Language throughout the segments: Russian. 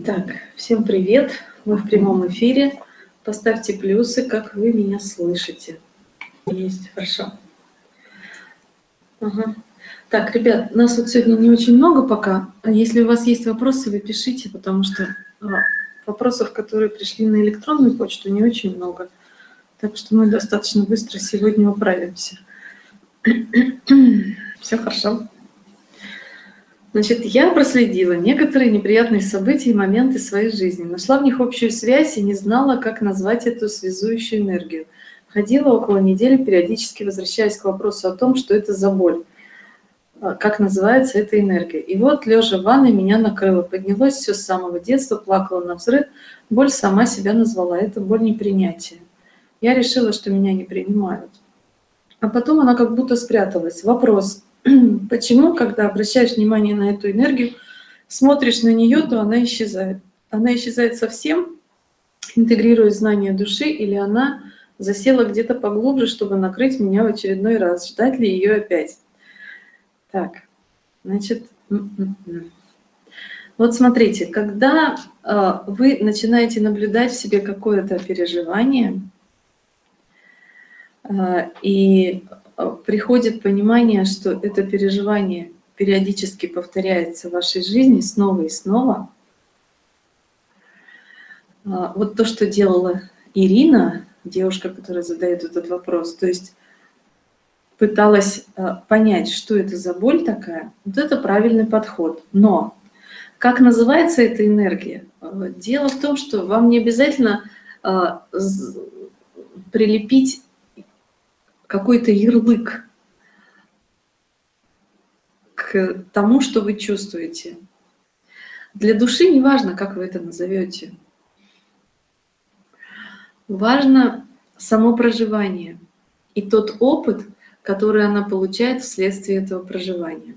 Так, всем привет! Мы в прямом эфире. Поставьте плюсы, как вы меня слышите. Есть, хорошо. Ага. Так, ребят, нас вот сегодня не очень много пока. Если у вас есть вопросы, вы пишите, потому что вопросов, которые пришли на электронную почту, не очень много. Так что мы достаточно быстро сегодня управимся. Все хорошо. Значит, я проследила некоторые неприятные события и моменты своей жизни, нашла в них общую связь и не знала, как назвать эту связующую энергию. Ходила около недели, периодически возвращаясь к вопросу о том, что это за боль, как называется эта энергия. И вот, лежа в ванной, меня накрыло, поднялось все с самого детства, плакала навзрыд, боль сама себя назвала, это боль непринятия. Я решила, что меня не принимают. А потом она как будто спряталась. Вопрос, почему, когда обращаешь внимание на эту энергию, смотришь на нее, то она исчезает. Она исчезает совсем, интегрируя знания души, или она засела где-то поглубже, чтобы накрыть меня в очередной раз. Ждать ли ее опять? Так, значит, вот смотрите, когда вы начинаете наблюдать в себе какое-то переживание, и приходит понимание, что это переживание периодически повторяется в вашей жизни снова и снова. Вот то, что делала Ирина, девушка, которая задает этот вопрос, то есть пыталась понять, что это за боль такая, вот это правильный подход. Но как называется эта энергия? Дело в том, что вам не обязательно прилепить какой-то ярлык к тому, что вы чувствуете. Для души не важно, как вы это назовете. Важно само проживание и тот опыт, который она получает вследствие этого проживания.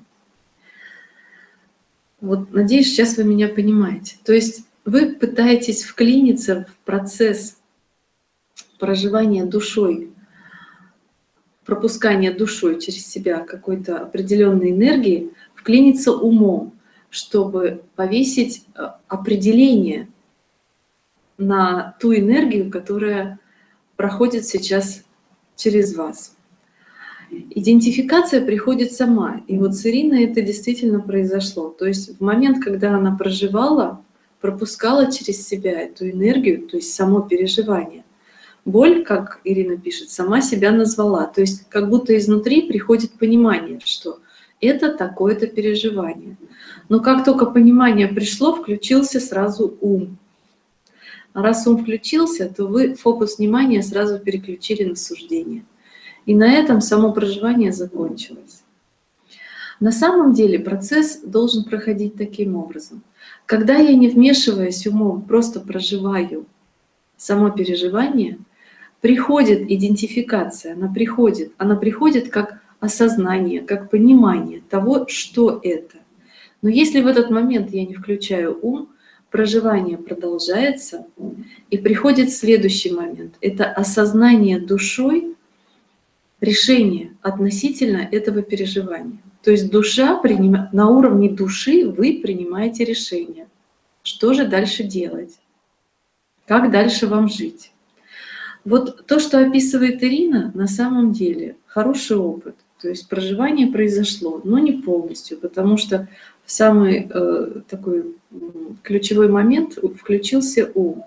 Вот, надеюсь, сейчас вы меня понимаете. То есть вы пытаетесь вклиниться в процесс проживания душой, пропускания душой через себя какой-то определенной энергии, вклиниться умом, чтобы повесить определение на ту энергию, которая проходит сейчас через вас. Идентификация приходит сама. И вот с Ириной это действительно произошло. То есть в момент, когда она проживала, пропускала через себя эту энергию, то есть само переживание, боль, как Ирина пишет, сама себя назвала. То есть как будто изнутри приходит понимание, что это такое-то переживание. Но как только понимание пришло, включился сразу ум. А раз ум включился, то вы фокус внимания сразу переключили на суждение. И на этом само проживание закончилось. На самом деле процесс должен проходить таким образом. Когда я, не вмешиваясь умом, просто проживаю само переживание, приходит идентификация, она приходит как осознание, как понимание того, что это. Но если в этот момент я не включаю ум, проживание продолжается, и приходит следующий момент. Это осознание душой решение относительно этого переживания. То есть душа на уровне души вы принимаете решение, что же дальше делать, как дальше вам жить. Вот то, что описывает Ирина, на самом деле хороший опыт. То есть проживание произошло, но не полностью, потому что в самый такой ключевой момент включился ум.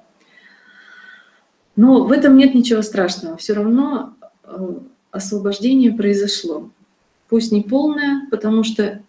Но в этом нет ничего страшного. Все равно освобождение произошло. Пусть не полное, потому что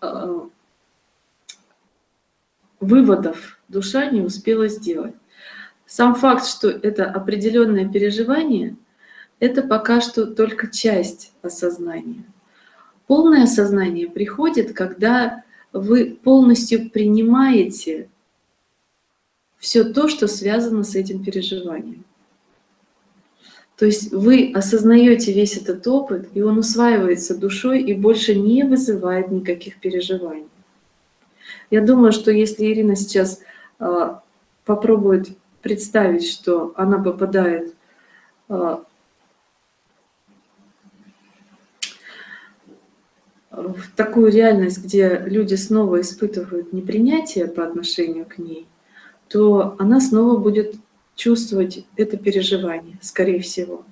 выводов душа не успела сделать. Сам факт, что это определенное переживание, это пока что только часть осознания. Полное осознание приходит, когда вы полностью принимаете все то, что связано с этим переживанием. То есть вы осознаете весь этот опыт, и он усваивается душой и больше не вызывает никаких переживаний. Я думаю, что если Ирина сейчас попробует представить, что она попадает в такую реальность, где люди снова испытывают непринятие по отношению к ней, то она снова будет чувствовать это переживание, скорее всего.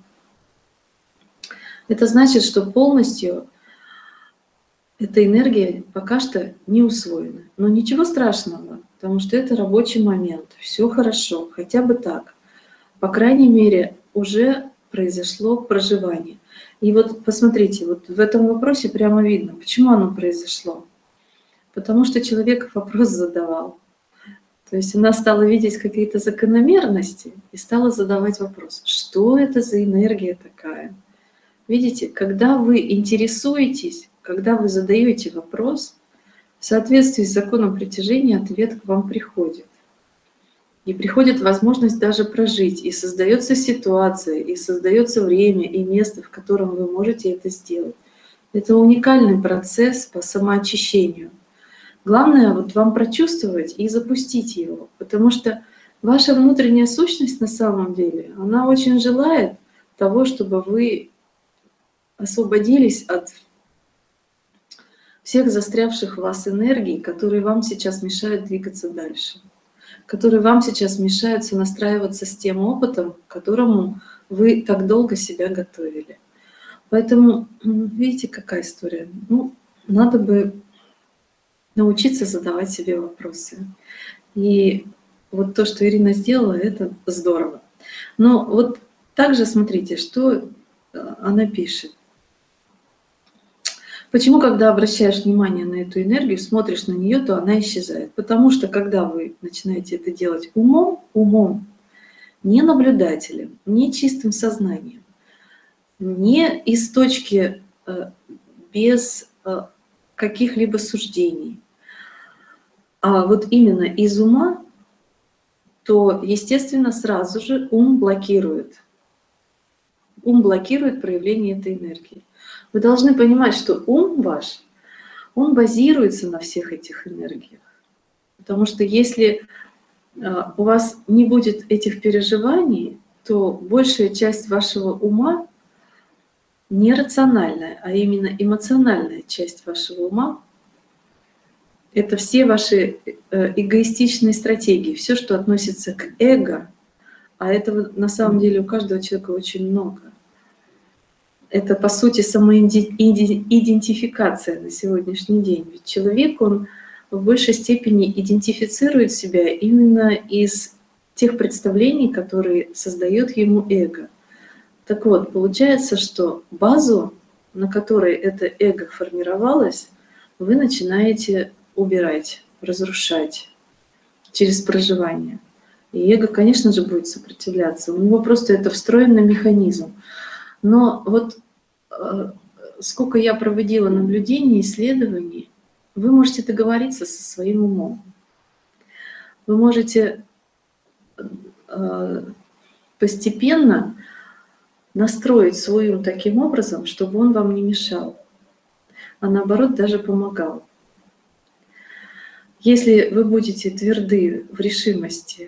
Это значит, что полностью эта энергия пока что не усвоена. Но ничего страшного, потому что это рабочий момент, все хорошо, хотя бы так. По крайней мере, уже произошло проживание. И вот посмотрите, вот в этом вопросе прямо видно, почему оно произошло. Потому что человек вопрос задавал. То есть она стала видеть какие-то закономерности и стала задавать вопрос, что это за энергия такая? Видите, когда вы интересуетесь, когда вы задаете вопрос, в соответствии с законом притяжения ответ к вам приходит. И приходит возможность даже прожить, и создается ситуация, и создается время и место, в котором вы можете это сделать. Это уникальный процесс по самоочищению. Главное вот вам прочувствовать и запустить его, потому что ваша внутренняя сущность на самом деле, она очень желает того, чтобы вы освободились от всех застрявших в вас энергий, которые вам сейчас мешают двигаться дальше, которые вам сейчас мешают сонастраиваться с тем опытом, к которому вы так долго себя готовили. Поэтому, видите, какая история? Ну, надо бы научиться задавать себе вопросы. И вот то, что Ирина сделала, это здорово. Но вот также смотрите, что она пишет. Почему, когда обращаешь внимание на эту энергию, смотришь на нее, то она исчезает? Потому что, когда вы начинаете это делать умом, не наблюдателем, не чистым сознанием, не из точки без каких-либо суждений, а вот именно из ума, то, естественно, сразу же ум блокирует. Ум блокирует проявление этой энергии. Вы должны понимать, что ум ваш, он базируется на всех этих энергиях. Потому что если у вас не будет этих переживаний, то большая часть вашего ума не рациональная, а именно эмоциональная часть вашего ума. Это все ваши эгоистичные стратегии, все, что относится к эго, а этого на самом деле у каждого человека очень много. Это, по сути, самоидентификация на сегодняшний день. Ведь человек, он в большей степени идентифицирует себя именно из тех представлений, которые создает ему эго. Так вот, получается, что базу, на которой это эго формировалось, вы начинаете убирать, разрушать через проживание. И эго, конечно же, будет сопротивляться. У него просто это встроенный механизм. Но вот сколько я проводила наблюдений, исследований, вы можете договориться со своим умом. Вы можете постепенно настроить свой ум таким образом, чтобы он вам не мешал, а наоборот даже помогал. Если вы будете тверды в решимости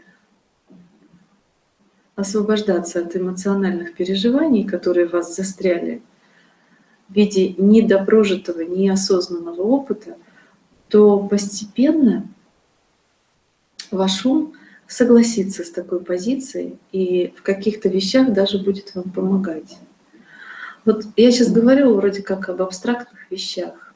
освобождаться от эмоциональных переживаний, которые в вас застряли, в виде недопрожитого, неосознанного опыта, то постепенно ваш ум согласится с такой позицией и в каких-то вещах даже будет вам помогать. Вот я сейчас говорю вроде как об абстрактных вещах,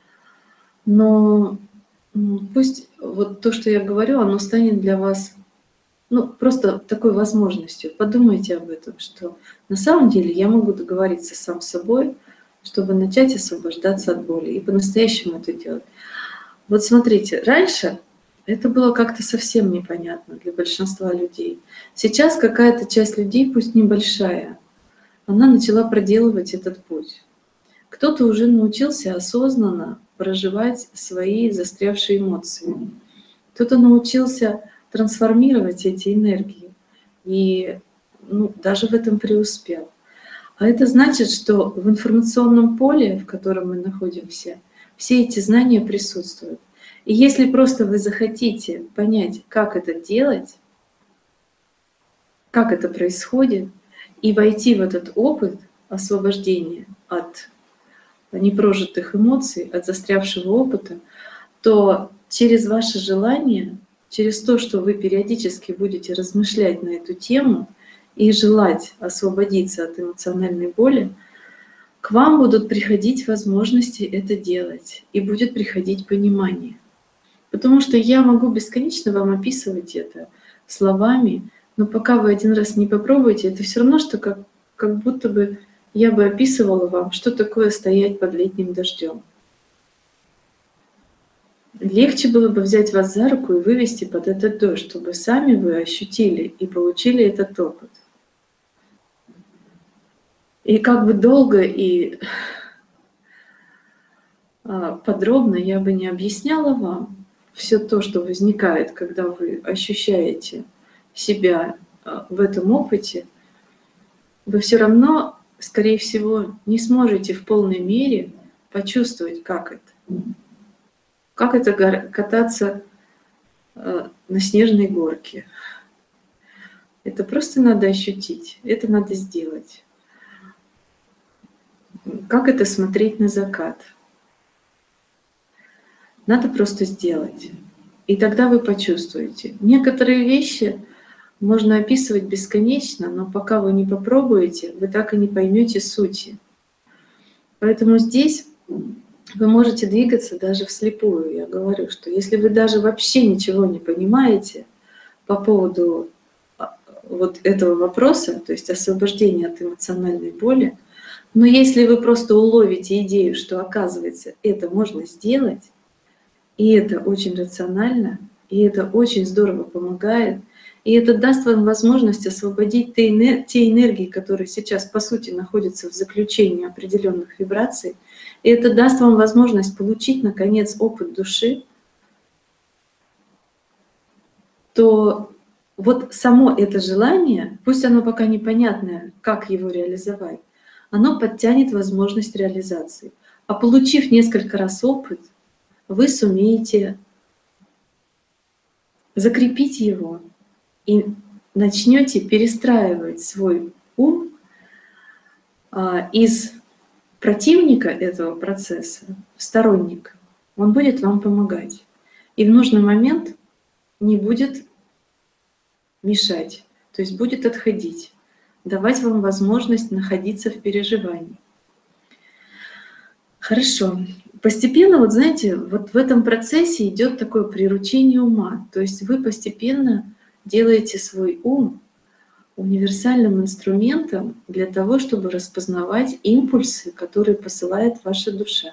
но пусть вот то, что я говорю, оно станет для вас просто такой возможностью. Подумайте об этом, что на самом деле я могу договориться сам с собой, чтобы начать освобождаться от боли и по-настоящему это делать. Вот смотрите, раньше это было как-то совсем непонятно для большинства людей. Сейчас какая-то часть людей, пусть небольшая, она начала проделывать этот путь. Кто-то уже научился осознанно проживать свои застрявшие эмоции. Кто-то научился трансформировать эти энергии и даже в этом преуспел. А это значит, что в информационном поле, в котором мы находимся, все эти знания присутствуют. И если просто вы захотите понять, как это делать, как это происходит, и войти в этот опыт освобождения от непрожитых эмоций, от застрявшего опыта, то через ваше желание через то, что вы периодически будете размышлять на эту тему и желать освободиться от эмоциональной боли, к вам будут приходить возможности это делать, и будет приходить понимание. Потому что я могу бесконечно вам описывать это словами, но пока вы один раз не попробуете, это все равно, что как будто бы я бы описывала вам, что такое стоять под летним дождем. Легче было бы взять вас за руку и вывести под этот дождь, чтобы сами вы ощутили и получили этот опыт. И как бы долго и подробно я бы не объясняла вам все то, что возникает, когда вы ощущаете себя в этом опыте, вы все равно, скорее всего, не сможете в полной мере почувствовать, как это. Как это кататься на снежной горке. Это просто надо ощутить, это надо сделать. Как это смотреть на закат? Надо просто сделать. И тогда вы почувствуете. Некоторые вещи можно описывать бесконечно, но пока вы не попробуете, вы так и не поймете сути. Поэтому здесь вы можете двигаться даже вслепую. Я говорю, что если вы даже вообще ничего не понимаете по поводу вот этого вопроса, то есть освобождения от эмоциональной боли, но если вы просто уловите идею, что оказывается это можно сделать, и это очень рационально, и это очень здорово помогает, и это даст вам возможность освободить те энергии, которые сейчас, по сути, находятся в заключении определенных вибраций, и это даст вам возможность получить, наконец, опыт души, то вот само это желание, пусть оно пока непонятное, как его реализовать, оно подтянет возможность реализации. А получив несколько раз опыт, вы сумеете закрепить его и начнете перестраивать свой ум из противника этого процесса в сторонника. Он будет вам помогать. И в нужный момент не будет мешать, то есть будет отходить, давать вам возможность находиться в переживании. Хорошо. Постепенно, вот знаете, вот в этом процессе идет такое приручение ума. То есть вы постепенно делаете свой ум универсальным инструментом для того, чтобы распознавать импульсы, которые посылает ваша душа.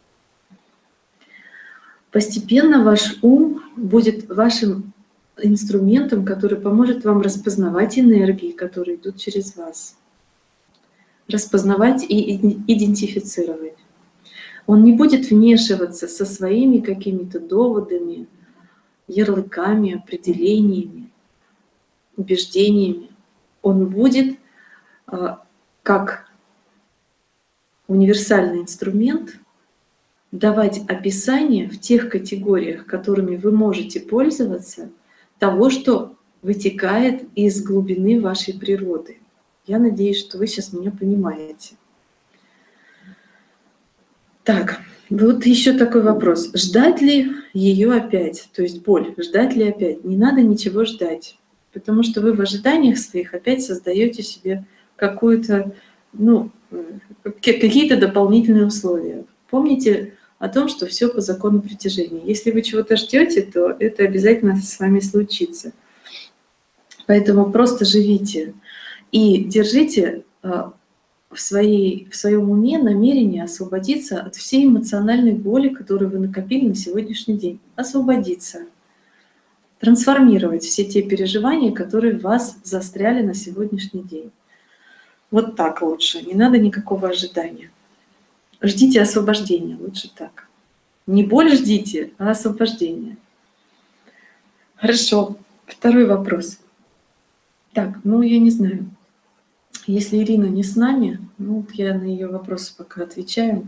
Постепенно ваш ум будет вашим инструментом, который поможет вам распознавать энергии, которые идут через вас, распознавать и идентифицировать. Он не будет вмешиваться со своими какими-то доводами, ярлыками, определениями, убеждениями. Он будет как универсальный инструмент давать описание в тех категориях, которыми вы можете пользоваться, того, что вытекает из глубины вашей природы. Я надеюсь, что вы сейчас меня понимаете. Так, вот еще такой вопрос. Ждать ли ее опять? То есть боль, ждать ли опять? Не надо ничего ждать, потому что вы в ожиданиях своих опять создаете себе какую-то, какие-то дополнительные условия. Помните о том, что все по закону притяжения. Если вы чего-то ждете, то это обязательно с вами случится. Поэтому просто живите и держите в своем уме намерение освободиться от всей эмоциональной боли, которую вы накопили на сегодняшний день. Освободиться, трансформировать все те переживания, которые в вас застряли на сегодняшний день. Вот так лучше, не надо никакого ожидания. Ждите освобождения, лучше так. Не боль ждите, а освобождение. Хорошо, второй вопрос. Так, я не знаю. Если Ирина не с нами, я на ее вопросы пока отвечаю.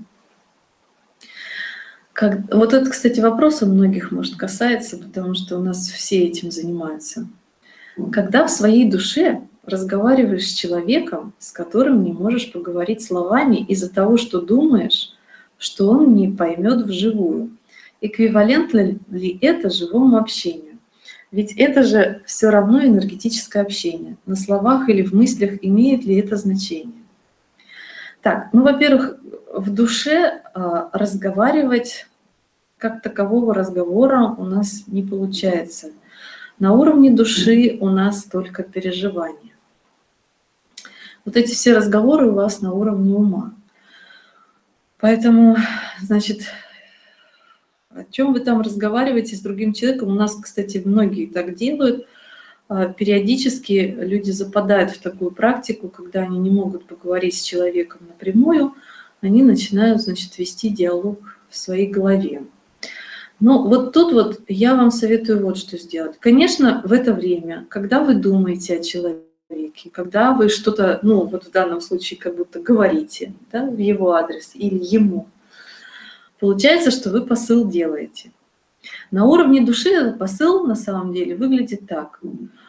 Вот этот, кстати, вопрос у многих, может, касается, потому что у нас все этим занимаются. Когда в своей душе разговариваешь с человеком, с которым не можешь поговорить словами из-за того, что думаешь, что он не поймет вживую, эквивалентно ли это живому общению? Ведь это же все равно энергетическое общение. На словах или в мыслях имеет ли это значение? Так, ну, во-первых, в душе разговаривать, как такового разговора у нас не получается. На уровне души у нас только переживания. Вот эти все разговоры у вас на уровне ума. Поэтому, значит, о чем вы там разговариваете с другим человеком? У нас, кстати, многие так делают. Периодически люди западают в такую практику, когда они не могут поговорить с человеком напрямую, они начинают, значит, вести диалог в своей голове. Ну, вот тут вот я вам советую вот что сделать. Конечно, в это время, когда вы думаете о человеке, когда вы что-то, ну, вот в данном случае как будто говорите, да, в его адрес или ему, получается, что вы посыл делаете. На уровне души этот посыл на самом деле выглядит так.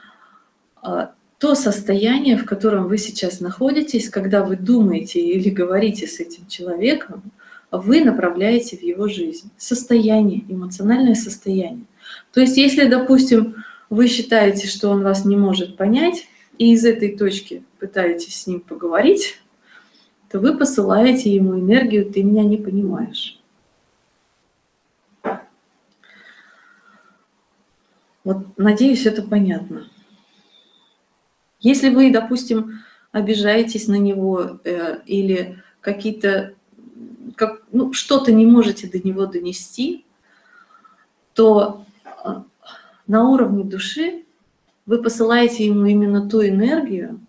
То состояние, в котором вы сейчас находитесь, когда вы думаете или говорите с этим человеком, вы направляете в его жизнь. Состояние, эмоциональное состояние. То есть если, допустим, вы считаете, что он вас не может понять, и из этой точки пытаетесь с ним поговорить, то вы посылаете ему энергию «ты меня не понимаешь». Вот, надеюсь, это понятно. Если вы, допустим, обижаетесь на него или какие-то, ну, что-то не можете до него донести, то на уровне души вы посылаете ему именно ту энергию,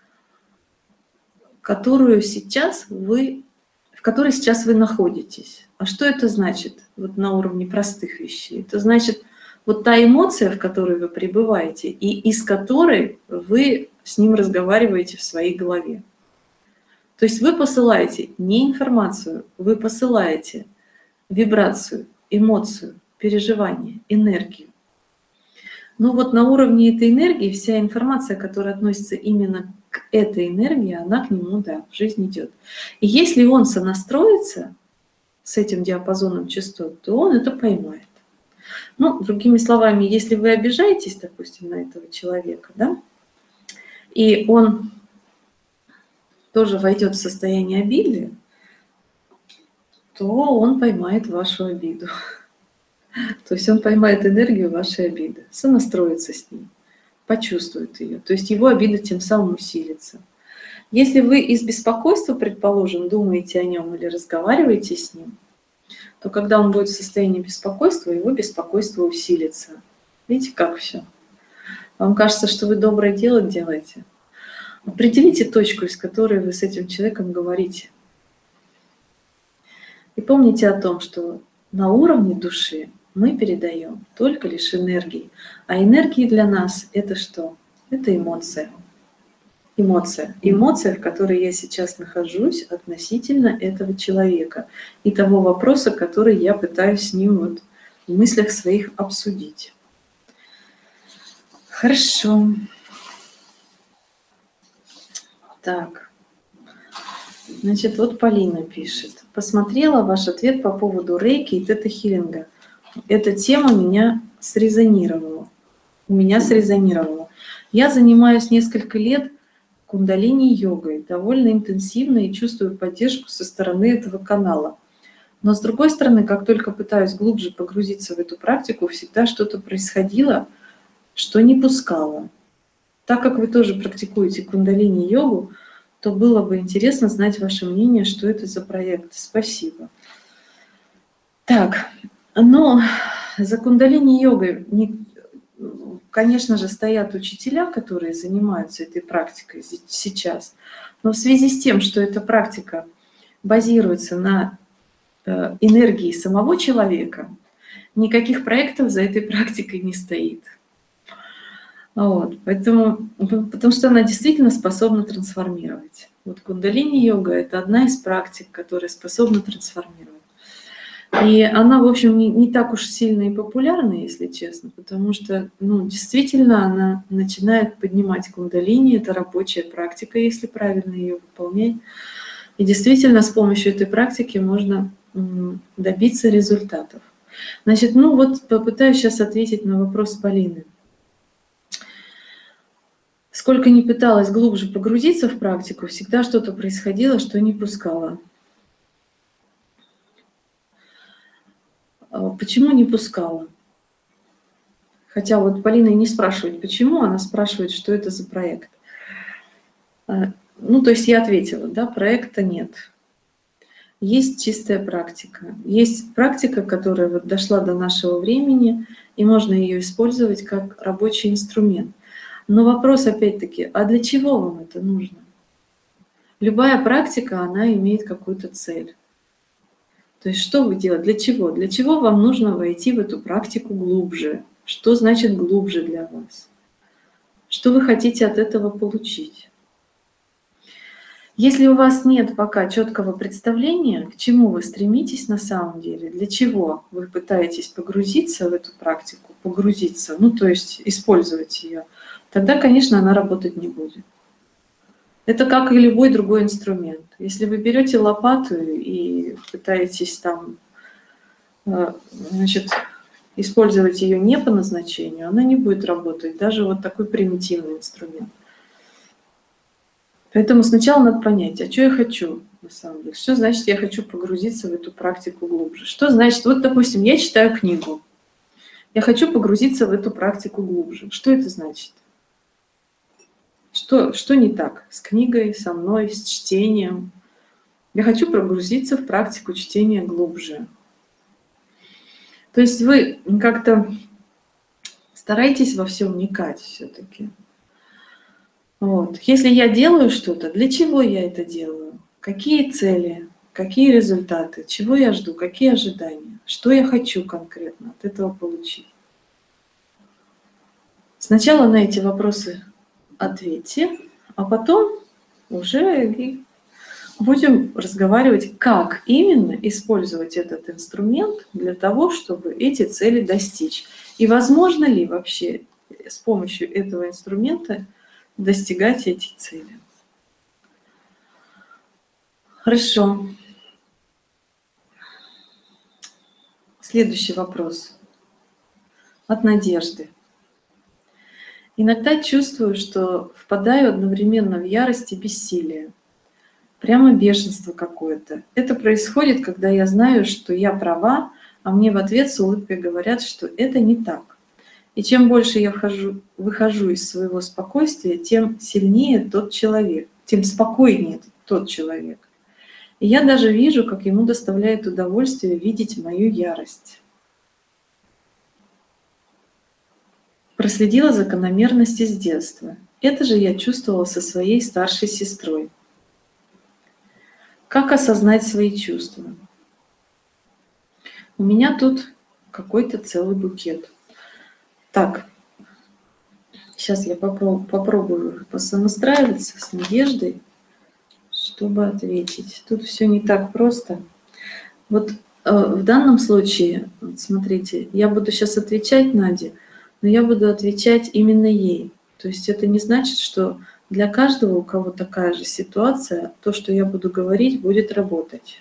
в которой сейчас вы находитесь. А что это значит вот на уровне простых вещей? Это значит, вот та эмоция, в которой вы пребываете, и из которой вы с ним разговариваете в своей голове. То есть вы посылаете не информацию, вы посылаете вибрацию, эмоцию, переживание, энергию. Но вот на уровне этой энергии вся информация, которая относится именно к этой энергии, она к нему, да, в жизнь идет. И если он сонастроится с этим диапазоном частот, то он это поймает. Ну, другими словами, если вы обижаетесь, допустим, на этого человека, да, и он тоже войдет в состояние обиды, то он поймает вашу обиду. То есть он поймает энергию вашей обиды, сонастроится с ней, почувствует ее. То есть его обида тем самым усилится. Если вы из беспокойства, предположим, думаете о нем или разговариваете с ним, то когда он будет в состоянии беспокойства, его беспокойство усилится. Видите, как все? Вам кажется, что вы доброе дело делаете? Определите точку, из которой вы с этим человеком говорите. И помните о том, что на уровне души мы передаем только лишь энергии. А энергии для нас это что? Это эмоция. Эмоция. Эмоция, в которой я сейчас нахожусь относительно этого человека и того вопроса, который я пытаюсь с ним вот в мыслях своих обсудить. Хорошо. Так. Значит, вот Полина пишет. Посмотрела ваш ответ по поводу рейки и тета-хилинга. Эта тема меня срезонировала. У меня срезонировала. Я занимаюсь несколько лет кундалини-йогой, довольно интенсивно и чувствую поддержку со стороны этого канала. Но с другой стороны, как только пытаюсь глубже погрузиться в эту практику, всегда что-то происходило, что не пускало. Так как вы тоже практикуете кундалини-йогу, то было бы интересно знать ваше мнение, что это за проект. Спасибо. Так, но за кундалини-йогой, конечно же, стоят учителя, которые занимаются этой практикой сейчас. Но в связи с тем, что эта практика базируется на энергии самого человека, никаких проектов за этой практикой не стоит. Вот, потому что она действительно способна трансформировать. Вот кундалини-йога – это одна из практик, которая способна трансформировать. И она, в общем, не так уж сильно и популярна, если честно, потому что, ну, действительно, она начинает поднимать кундалини, это рабочая практика, если правильно ее выполнять. И действительно, с помощью этой практики можно добиться результатов. Значит, ну вот попытаюсь сейчас ответить на вопрос Полины. Сколько ни пыталась глубже погрузиться в практику, всегда что-то происходило, что не пускало. Почему не пускала? Хотя вот Полина и не спрашивает, почему, она спрашивает, что это за проект. Ну, то есть я ответила, да, проекта нет. Есть чистая практика. Есть практика, которая вот дошла до нашего времени, и можно ее использовать как рабочий инструмент. Но вопрос опять-таки, а для чего вам это нужно? Любая практика, она имеет какую-то цель. То есть что вы делаете? Для чего? Для чего вам нужно войти в эту практику глубже? Что значит глубже для вас? Что вы хотите от этого получить? Если у вас нет пока четкого представления, к чему вы стремитесь на самом деле, для чего вы пытаетесь погрузиться в эту практику, погрузиться, ну то есть использовать ее, тогда, конечно, она работать не будет. Это как и любой другой инструмент. Если вы берете лопату и пытаетесь там, значит, использовать ее не по назначению, она не будет работать, даже вот такой примитивный инструмент. Поэтому сначала надо понять, а что я хочу на самом деле? Что значит я хочу погрузиться в эту практику глубже? Что значит, вот допустим, я читаю книгу, я хочу погрузиться в эту практику глубже. Что это значит? Что не так с книгой, со мной, с чтением? Я хочу погрузиться в практику чтения глубже. То есть вы как-то старайтесь во все вникать все-таки. Вот. Если я делаю что-то, для чего я это делаю? Какие цели, какие результаты, чего я жду, какие ожидания, что я хочу конкретно от этого получить? Сначала на эти вопросы ответьте, а потом уже и будем разговаривать, как именно использовать этот инструмент для того, чтобы эти цели достичь. И возможно ли вообще с помощью этого инструмента достигать эти цели. Хорошо. Следующий вопрос. От Надежды. Иногда чувствую, что впадаю одновременно в ярость и бессилие. Прямо бешенство какое-то. Это происходит, когда я знаю, что я права, а мне в ответ с улыбкой говорят, что это не так. И чем больше я выхожу из своего спокойствия, тем сильнее тот человек, тем спокойнее тот человек. И я даже вижу, как ему доставляет удовольствие видеть мою ярость. Проследила закономерности с детства. Это же я чувствовала со своей старшей сестрой. Как осознать свои чувства? У меня тут какой-то целый букет. Так, сейчас я попробую посонастраиваться с Надеждой, чтобы ответить. Тут все не так просто. Вот в данном случае, вот смотрите, я буду сейчас отвечать Наде, но я буду отвечать именно ей. То есть это не значит, что для каждого, у кого такая же ситуация, то, что я буду говорить, будет работать.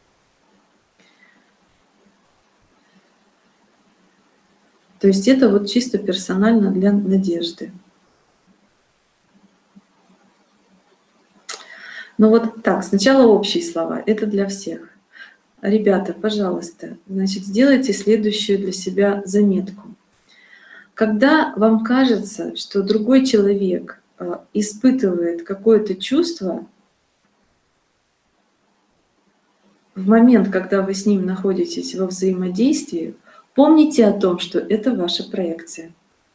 То есть это вот чисто персонально для Надежды. Ну вот так, сначала общие слова, это для всех. Ребята, пожалуйста, значит, сделайте следующую для себя заметку. Когда вам кажется, что другой человек испытывает какое-то чувство, в момент, когда вы с ним находитесь во взаимодействии, помните о том, что это ваша проекция.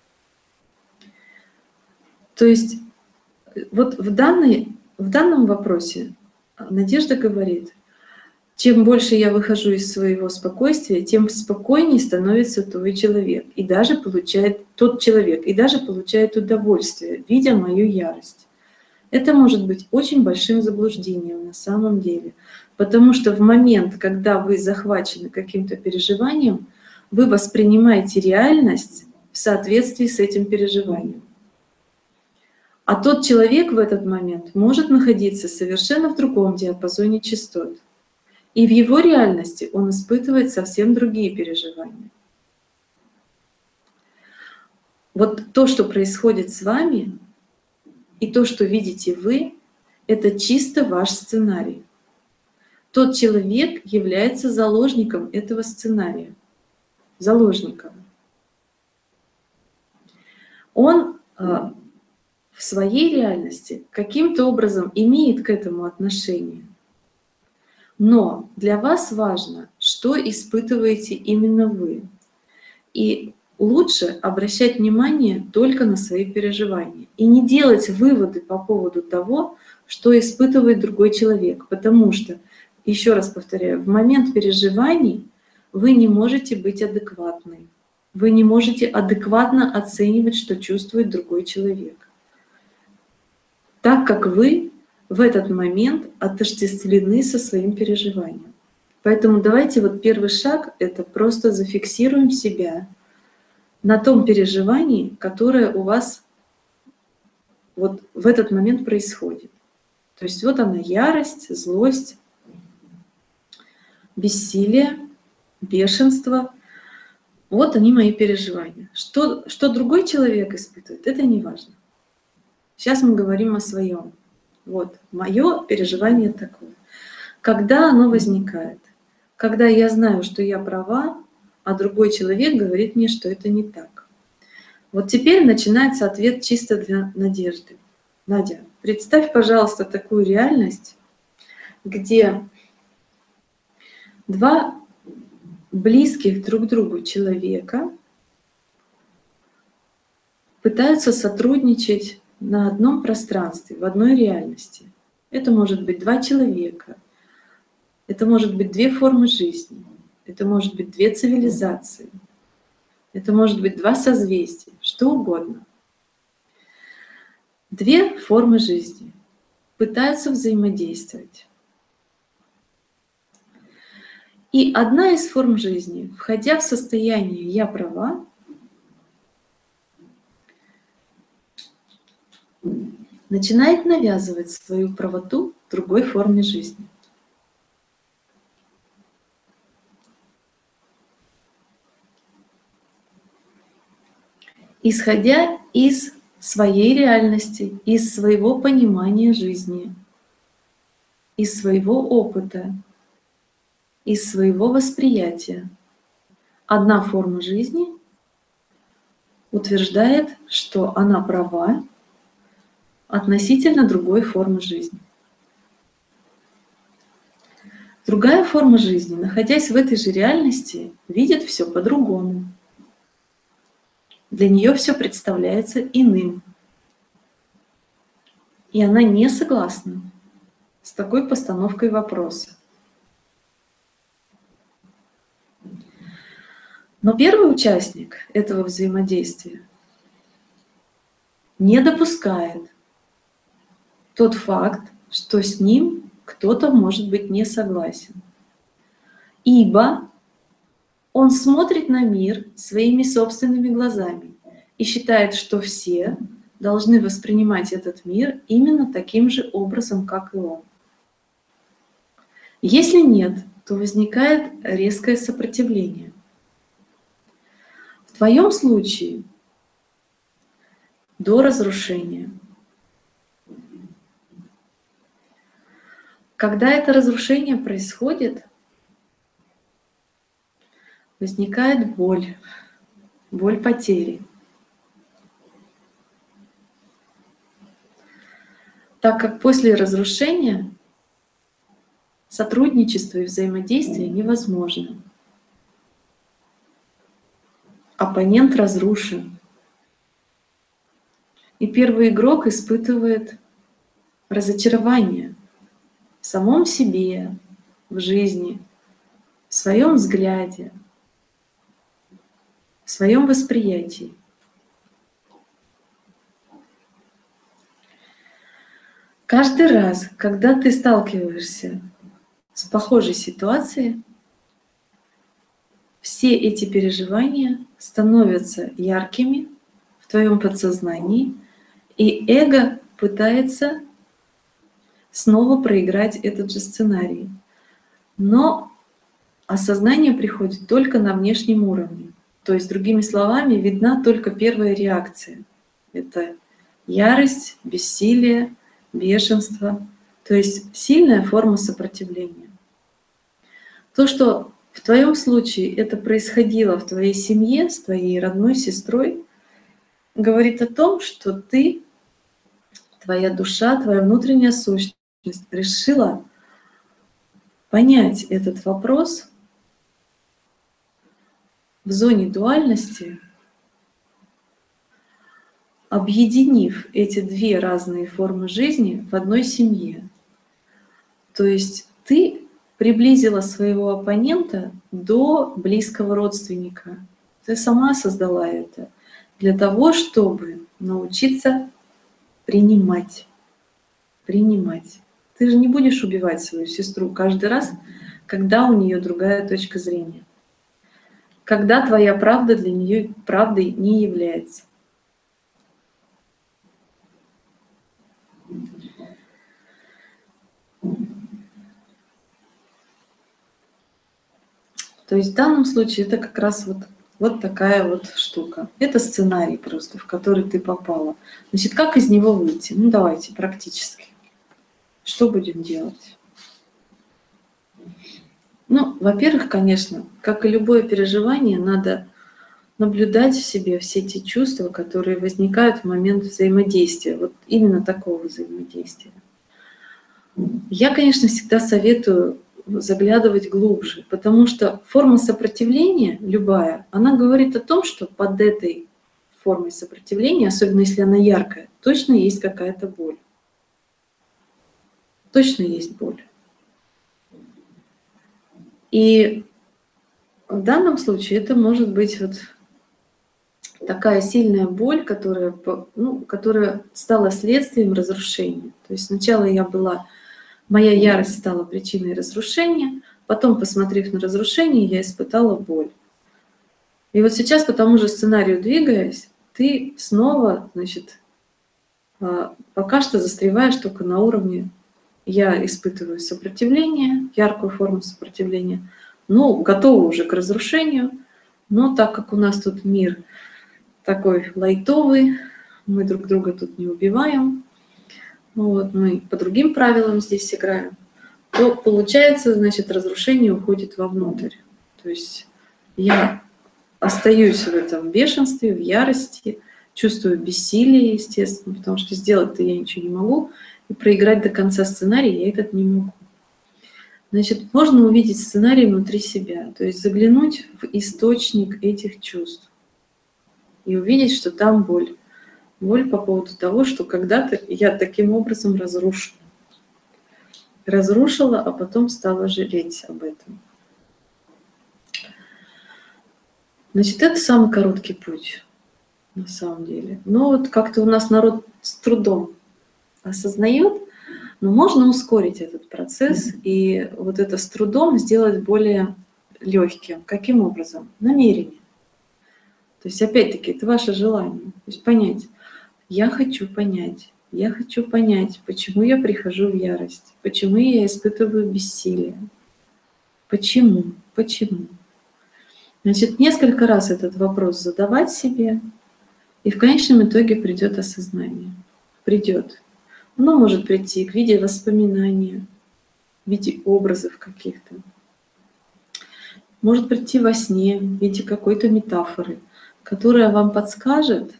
То есть вот в данном вопросе Надежда говорит, чем больше я выхожу из своего спокойствия, тем спокойнее становится твой человек, и даже получает тот человек, и даже получает удовольствие, видя мою ярость. Это может быть очень большим заблуждением на самом деле, потому что в момент, когда вы захвачены каким-то переживанием, вы воспринимаете реальность в соответствии с этим переживанием. А тот человек в этот момент может находиться совершенно в другом диапазоне частот. И в его реальности он испытывает совсем другие переживания. Вот то, что происходит с вами, И то, что видите вы, это чисто ваш сценарий. Тот человек является заложником этого сценария. Заложником. Он в своей реальности каким-то образом имеет к этому отношение. Но для вас важно, что испытываете именно вы. И лучше обращать внимание только на свои переживания. И не делать выводы по поводу того, что испытывает другой человек. Потому что, еще раз повторяю, в момент переживаний вы не можете быть адекватной. Вы не можете адекватно оценивать, что чувствует другой человек. Так как вы в этот момент отождествлены со своим переживанием. Поэтому давайте вот первый шаг — это просто зафиксируем себя на том переживании, которое у вас вот в этот момент происходит. То есть вот она, ярость, злость, бессилие, бешенство. Вот они, мои переживания. Что другой человек испытывает, это не важно. Сейчас мы говорим о своем. Вот, мое переживание такое. Когда оно возникает? Когда я знаю, что я права, а другой человек говорит мне, что это не так. Вот теперь начинается ответ чисто для Надежды. Надя, представь, пожалуйста, такую реальность, где два близких друг другу человека пытаются сотрудничать на одном пространстве, в одной реальности. Это может быть два человека, это может быть две формы жизни, это может быть две цивилизации, это может быть два созвездия, что угодно. Две формы жизни пытаются взаимодействовать. И одна из форм жизни, входя в состояние «я права», начинает навязывать свою правоту другой форме жизни. Исходя из своей реальности, из своего понимания жизни, из своего опыта, из своего восприятия. Одна форма жизни утверждает, что она права относительно другой формы жизни. Другая форма жизни, находясь в этой же реальности, видит все по-другому. Для нее все представляется иным. И она не согласна с такой постановкой вопроса. Но первый участник этого взаимодействия не допускает тот факт, что с ним кто-то может быть не согласен. Ибо он смотрит на мир своими собственными глазами и считает, что все должны воспринимать этот мир именно таким же образом, как и он. Если нет, то возникает резкое сопротивление. В твоем случае до разрушения. Когда это разрушение происходит, возникает боль, боль потери. Так как после разрушения сотрудничество и взаимодействие невозможно. Оппонент разрушен. И первый игрок испытывает разочарование в самом себе, в жизни, в своем взгляде, в своем восприятии. Каждый раз, когда ты сталкиваешься с похожей ситуацией, все эти переживания становятся яркими в твоем подсознании, и эго пытается снова проиграть этот же сценарий. Но осознание приходит только на внешнем уровне. То есть, другими словами, видна только первая реакция. Это Ярость, бессилие, бешенство, то есть сильная форма сопротивления. То, что в твоем случае это происходило в твоей семье с твоей родной сестрой, говорит о том, что ты, твоя душа, твоя внутренняя сущность решила понять этот вопрос в зоне дуальности, объединив эти две разные формы жизни в одной семье. То есть ты приблизила своего оппонента до близкого родственника. Ты сама создала это для того, чтобы научиться принимать. Принимать. Ты же не будешь убивать свою сестру каждый раз, когда у нее другая точка зрения. Когда твоя правда для нее правдой не является. То есть в данном случае это как раз вот такая вот штука. Это сценарий просто, в который ты попала. Значит, как из него выйти? Ну давайте практически. Что будем делать? Ну, во-первых, конечно, как и любое переживание, надо наблюдать в себе все те чувства, которые возникают в момент взаимодействия, вот именно такого взаимодействия. Я, конечно, всегда советую заглядывать глубже, потому что форма сопротивления, любая, она говорит о том, что под этой формой сопротивления, особенно если она яркая, точно есть какая-то боль. Точно есть боль. И в данном случае это может быть вот такая сильная боль, которая стала следствием разрушения. То есть сначала моя ярость стала причиной разрушения, потом, посмотрев на разрушение, я испытала боль. И вот сейчас по тому же сценарию двигаясь, ты снова, значит, пока что застреваешь только на уровне «я испытываю сопротивление», яркую форму сопротивления, ну, готова уже к разрушению, но так как у нас тут мир такой лайтовый, мы друг друга тут не убиваем, вот, мы по другим правилам здесь играем, то получается, значит, разрушение уходит вовнутрь. То есть я остаюсь в этом бешенстве, в ярости, чувствую бессилие, естественно, потому что сделать-то я ничего не могу, и проиграть до конца сценарий я этот не могу. Значит, можно увидеть сценарий внутри себя, то есть заглянуть в источник этих чувств и увидеть, что там боль. Боль по поводу того, что когда-то я таким образом разрушила, а потом стала жалеть об этом. Значит, это самый короткий путь, на самом деле. Но вот как-то у нас народ с трудом осознает, но можно ускорить этот процесс и вот это с трудом сделать более легким. Каким образом? Намерение. То есть, опять-таки, это ваше желание. То есть понять. Я хочу понять, почему я прихожу в ярость, почему я испытываю бессилие. Почему? Значит, несколько раз этот вопрос задавать себе, и в конечном итоге придет осознание. Придет. Оно может прийти в виде воспоминания, в виде образов каких-то. Может прийти во сне, в виде какой-то метафоры, которая вам подскажет,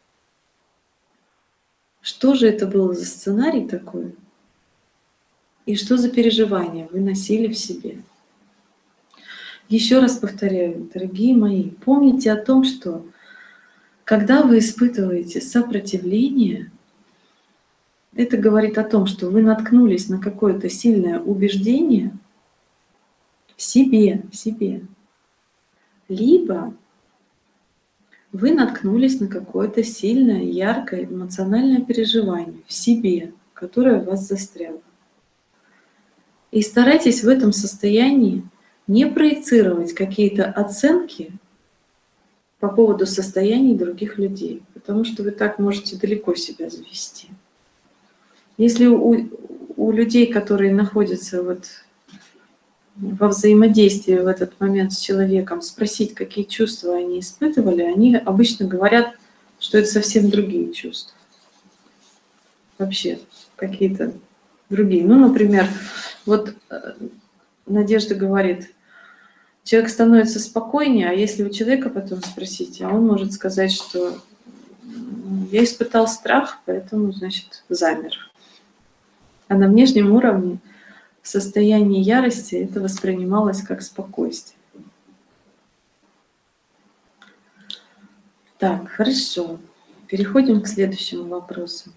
что же это было за сценарий такой, и что за переживания вы носили в себе. Еще раз повторяю, дорогие мои, помните о том, что когда вы испытываете сопротивление, это говорит о том, что вы наткнулись на какое-то сильное убеждение в себе. Либо вы наткнулись на какое-то сильное, яркое эмоциональное переживание в себе, которое в вас застряло. И старайтесь в этом состоянии не проецировать какие-то оценки по поводу состояний других людей, потому что вы так можете далеко себя завести. Если у людей, которые находятся во взаимодействии в этот момент с человеком, спросить, какие чувства они испытывали, они обычно говорят, что это совсем другие чувства. вообще какие-то другие. Ну, например, вот Надежда говорит, человек становится спокойнее, а если у человека потом спросить, а он может сказать, что я испытал страх, поэтому, значит, замер. А на внешнем уровне в состоянии ярости это воспринималось как спокойствие. Так, хорошо. Переходим к следующему вопросу.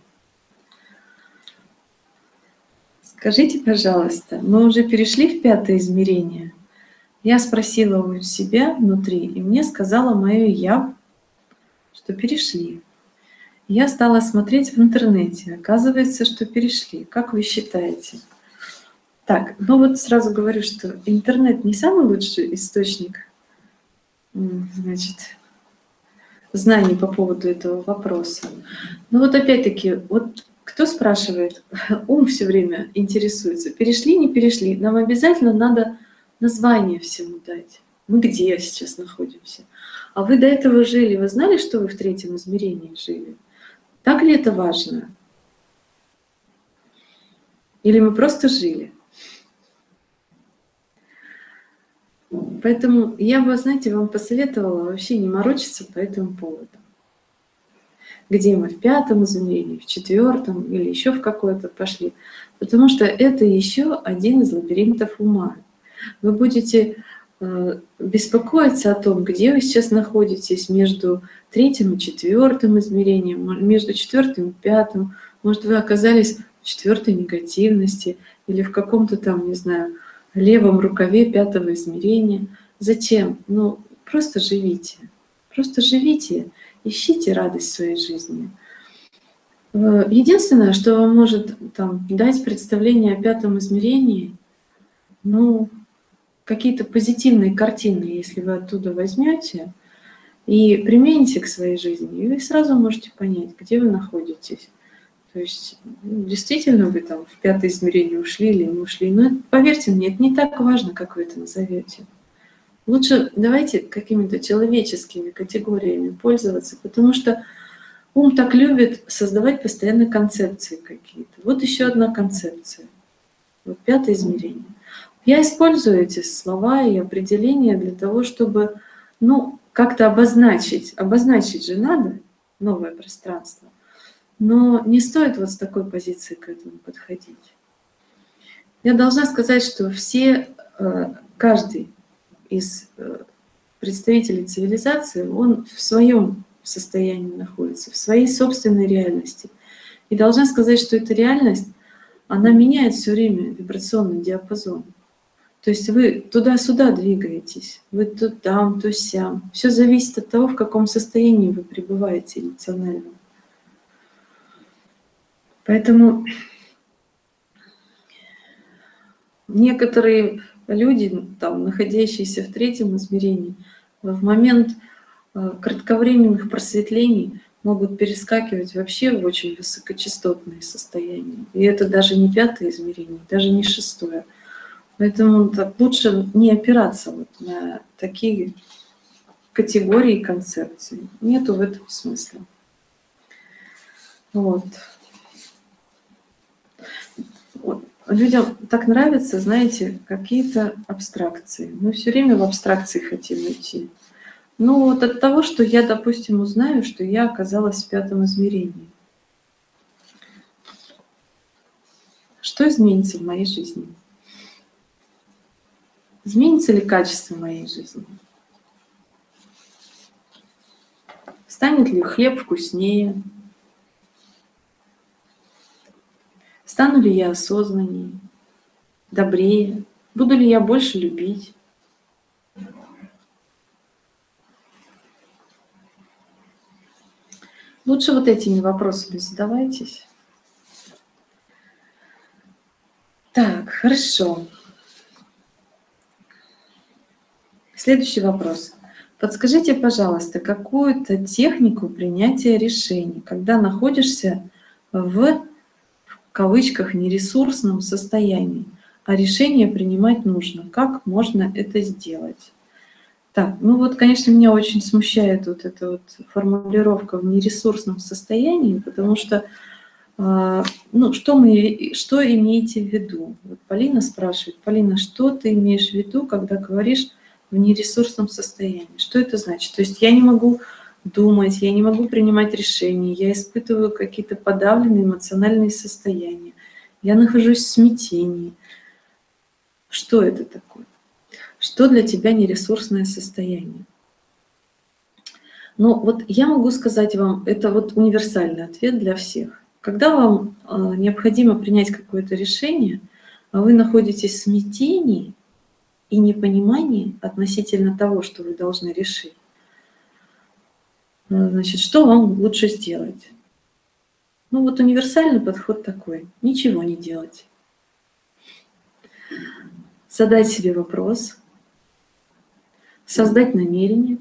Скажите, пожалуйста, мы уже перешли в 5-е измерение? Я спросила у себя внутри, и мне сказала мое «я», что перешли. Я стала смотреть в интернете. Оказывается, что перешли. Как вы считаете? Так, ну вот сразу говорю, что интернет не самый лучший источник, значит, знаний по поводу этого вопроса. Но вот опять-таки, вот кто спрашивает, ум все время интересуется, перешли, не перешли, нам обязательно надо название всему дать. Мы где сейчас находимся? А вы до этого жили, вы знали, что вы в 3-м измерении жили? Так ли это важно? Или мы просто жили? Поэтому я бы, знаете, вам посоветовала вообще не морочиться по этому поводу. Где мы, в 5-м измерении, в 4-м или еще в какое-то пошли. Потому что это еще один из лабиринтов ума. Вы будете беспокоиться о том, где вы сейчас находитесь между 3-м и 4-м измерением, между 4-м и 5-м. Может, вы оказались в 4-й негативности или в каком-то там, не знаю, левом рукаве 5-го измерения. Зачем? Ну, просто живите. Просто живите, ищите радость в своей жизни. Единственное, что вам может там дать представление о 5-м измерении, ну, какие-то позитивные картины, если вы оттуда возьмете и примените к своей жизни, и вы сразу можете понять, где вы находитесь. То есть действительно вы там в 5-е измерение ушли или не ушли. Но поверьте мне, это не так важно, как вы это назовете. Лучше давайте какими-то человеческими категориями пользоваться, потому что ум так любит создавать постоянно концепции какие-то. Вот еще одна концепция. Вот 5-е измерение. Я использую эти слова и определения для того, чтобы, ну, как-то обозначить. Обозначить же надо новое пространство. Но не стоит вот с такой позиции к этому подходить. Я должна сказать, что каждый из представителей цивилизации, он в своем состоянии находится, в своей собственной реальности. И должна сказать, что эта реальность, она меняет все время вибрационный диапазон. То есть вы туда-сюда двигаетесь, вы то там, то сям. Все зависит от того, в каком состоянии вы пребываете эмоционально. Поэтому некоторые люди, там, находящиеся в 3-м измерении, в момент кратковременных просветлений могут перескакивать вообще в очень высокочастотные состояния. И это даже не 5-е измерение, даже не 6-е. Поэтому так лучше не опираться вот на такие категории концепций. Нету в этом смысла. Вот. Людям так нравится, знаете, какие-то абстракции. Мы все время в абстракции хотим идти. Ну вот от того, что я, допустим, узнаю, что я оказалась в 5-м измерении. Что изменится в моей жизни? Изменится ли качество моей жизни? Станет ли хлеб вкуснее? Стану ли я осознаннее, добрее? Буду ли я больше любить? Лучше вот этими вопросами задавайтесь. Так, хорошо. Следующий вопрос. Подскажите, пожалуйста, какую-то технику принятия решений, когда находишься в кавычках нересурсном состоянии, а решение принимать нужно. Как можно это сделать? Так, ну вот, конечно, меня очень смущает вот эта вот формулировка в нересурсном состоянии, потому что Ну, что имеете в виду? Вот Полина спрашивает: Полина, что ты имеешь в виду, когда говоришь в нересурсном состоянии? Что это значит? То есть я не могу думать, я не могу принимать решения, я испытываю какие-то подавленные эмоциональные состояния, я нахожусь в смятении. Что это такое? Что для тебя нересурсное состояние? Ну, вот я могу сказать вам, это вот универсальный ответ для всех. Когда вам необходимо принять какое-то решение, а вы находитесь в смятении и непонимании относительно того, что вы должны решить, значит, что вам лучше сделать? Ну, вот универсальный подход такой: ничего не делать. Задать себе вопрос, создать намерение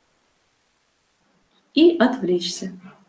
и отвлечься.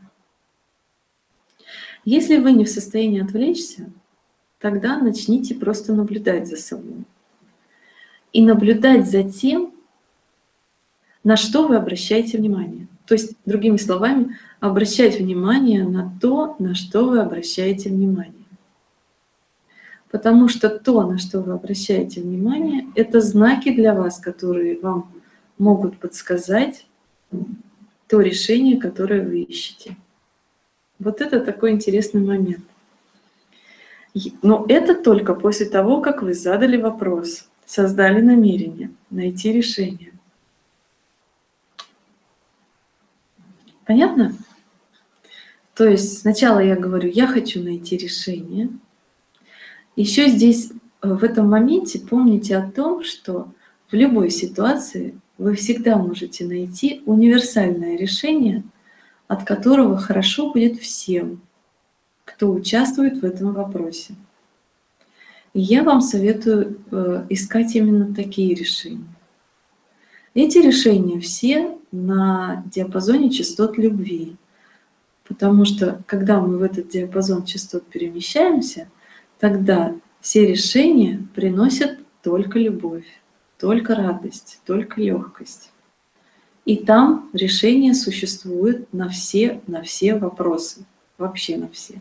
Если вы не в состоянии отвлечься, тогда начните просто наблюдать за собой. И наблюдать за тем, на что вы обращаете внимание. То есть, другими словами, обращать внимание на то, на что вы обращаете внимание. Потому что то, на что вы обращаете внимание, это знаки для вас, которые вам могут подсказать то решение, которое вы ищете. Вот это такой интересный момент. Но это только после того, как вы задали вопрос, создали намерение, найти решение. Понятно? То есть сначала я говорю: я хочу найти решение. Еще здесь, в этом моменте, помните о том, что в любой ситуации вы всегда можете найти универсальное решение, от которого хорошо будет всем, кто участвует в этом вопросе. И я вам советую искать именно такие решения. Эти решения все на диапазоне частот любви. Потому что, когда мы в этот диапазон частот перемещаемся, тогда все решения приносят только любовь, только радость, только легкость. И там решение существует на все вопросы, вообще на все.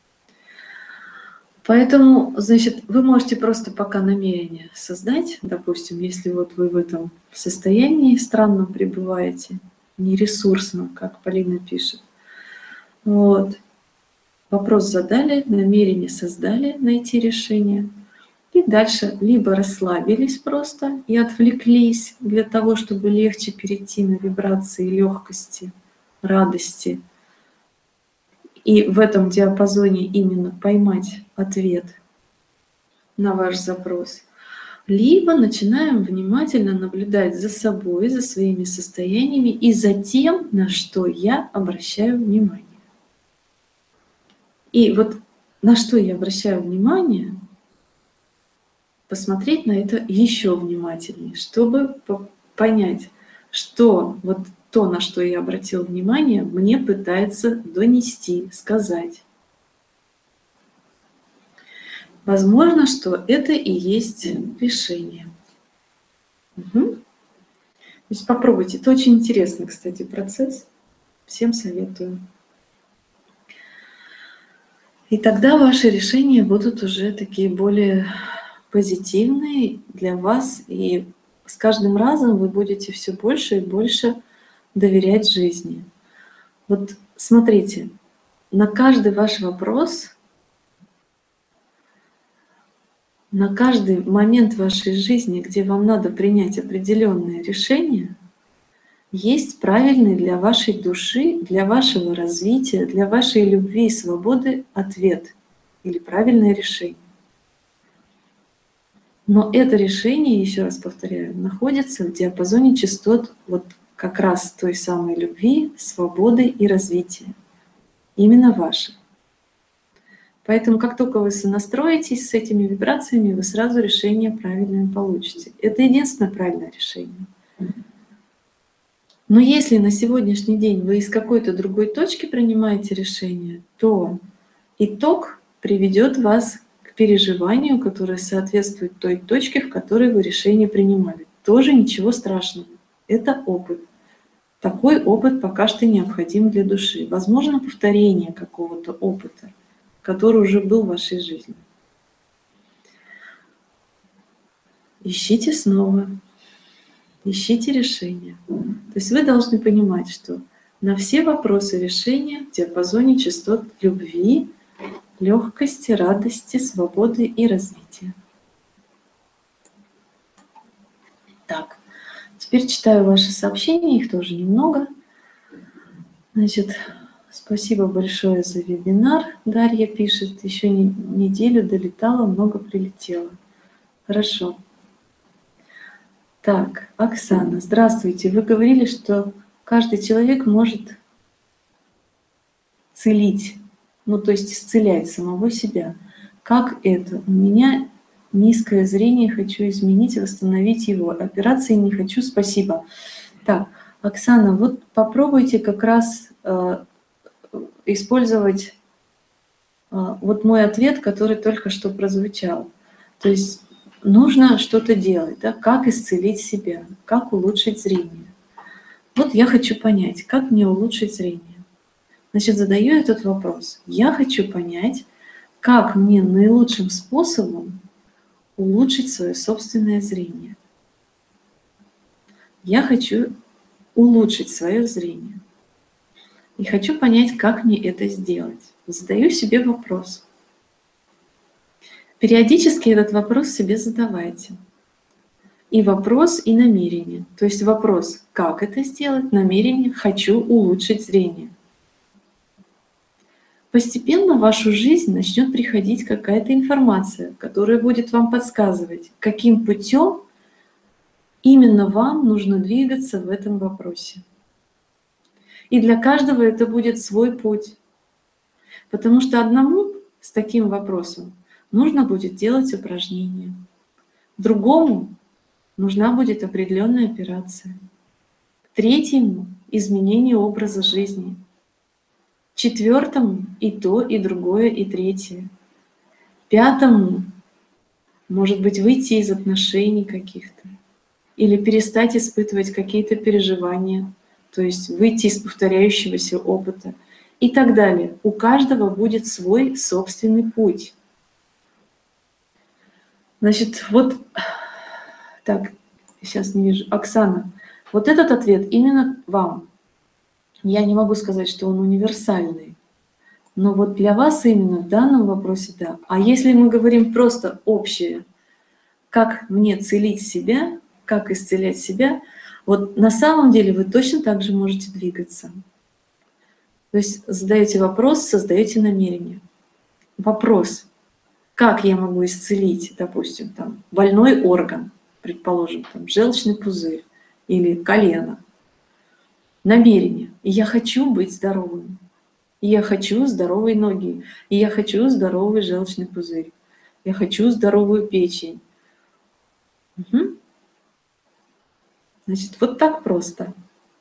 Поэтому, значит, вы можете просто пока намерение создать, допустим, если вот вы в этом состоянии странном пребываете, нересурсном, как Полина пишет. Вот. Вопрос задали, намерение создали, найти решение. И дальше либо расслабились просто и отвлеклись для того, чтобы легче перейти на вибрации легкости, радости. И в этом диапазоне именно поймать ответ на ваш запрос. Либо начинаем внимательно наблюдать за собой, за своими состояниями и за тем, на что я обращаю внимание. И вот на что я обращаю внимание, посмотреть на это еще внимательнее, чтобы понять, что вот то, на что я обратил внимание, мне пытается донести, сказать. Возможно, что это и есть решение. Угу. То есть попробуйте. Это очень интересный, кстати, процесс. Всем советую. И тогда ваши решения будут уже такие более позитивные для вас, и с каждым разом вы будете все больше и больше доверять жизни. Вот смотрите, на каждый ваш вопрос, на каждый момент вашей жизни, где вам надо принять определенное решение, есть правильный для вашей души, для вашего развития, для вашей любви и свободы ответ или правильное решение. Но это решение, еще раз повторяю, находится в диапазоне частот вот как раз той самой любви, свободы и развития. Именно ваше. Поэтому как только вы сонастроитесь с этими вибрациями, вы сразу решение правильное получите. Это единственное правильное решение. Но если на сегодняшний день вы из какой-то другой точки принимаете решение, то итог приведет вас к переживанию, которое соответствует той точке, в которой вы решение принимали. Тоже ничего страшного. Это опыт. Такой опыт пока что необходим для души. Возможно, повторение какого-то опыта. который уже был в вашей жизни. Ищите снова, ищите решение. То есть вы должны понимать, что на все вопросы решения в диапазоне частот любви, легкости, радости, свободы и развития. Так, теперь читаю ваши сообщения, их тоже немного. Значит, спасибо большое за вебинар. Дарья пишет, еще неделю долетала, много прилетело. Хорошо. Так, Оксана, здравствуйте. Вы говорили, что каждый человек может целить, ну то есть исцелять самого себя. Как это? У меня низкое зрение, хочу изменить, восстановить его. Операции не хочу, спасибо. Так, Оксана, вот попробуйте как раз использовать вот мой ответ, который только что прозвучал. То есть нужно что-то делать, да? Как исцелить себя, как улучшить зрение. Вот я хочу понять, как мне улучшить зрение. Значит, задаю этот вопрос. Я хочу понять, как мне наилучшим способом улучшить свое собственное зрение. Я хочу улучшить свое зрение. И хочу понять, как мне это сделать. Задаю себе вопрос. Периодически этот вопрос себе задавайте. И вопрос, и намерение. То есть вопрос, как это сделать, намерение, хочу улучшить зрение. Постепенно в вашу жизнь начнет приходить какая-то информация, которая будет вам подсказывать, каким путем именно вам нужно двигаться в этом вопросе. И для каждого это будет свой путь. Потому что одному с таким вопросом нужно будет делать упражнения. Другому нужна будет определенная операция. Третьему — изменение образа жизни. Четвертому — и то, и другое, и третье. Пятому — может быть, выйти из отношений каких-то. Или перестать испытывать какие-то переживания. То есть выйти из повторяющегося опыта. И так далее. У каждого будет свой собственный путь. Значит, вот так, сейчас не вижу. Оксана, вот этот ответ именно вам. Я не могу сказать, что он универсальный, но вот для вас именно в данном вопросе да. А если мы говорим просто общее, как мне целить себя, как исцелять себя, вот на самом деле вы точно так же можете двигаться. То есть задаете вопрос, создаете намерение. Вопрос, как я могу исцелить, допустим, там, больной орган, предположим, там, желчный пузырь или колено. Намерение. И я хочу быть здоровым. И я хочу здоровые ноги. И я хочу здоровый желчный пузырь. Я хочу здоровую печень. Угу. Значит, вот так просто.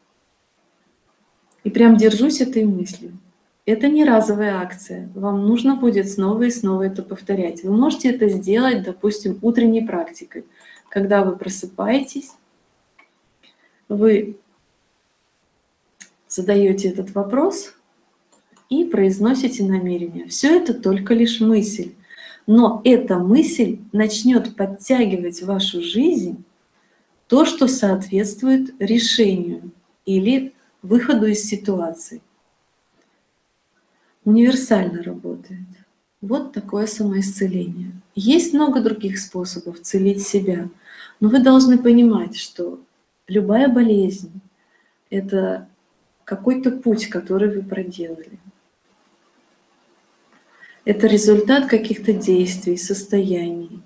И прям держусь этой мыслью. Это не разовая акция. Вам нужно будет снова и снова это повторять. Вы можете это сделать, допустим, утренней практикой. Когда вы просыпаетесь, вы задаете этот вопрос и произносите намерение. Все это только лишь мысль. Но эта мысль начнет подтягивать в вашу жизнь то, что соответствует решению или выходу из ситуации. Универсально работает. Вот такое самоисцеление. Есть много других способов целить себя, но вы должны понимать, что любая болезнь — это какой-то путь, который вы проделали. Это результат каких-то действий, состояний.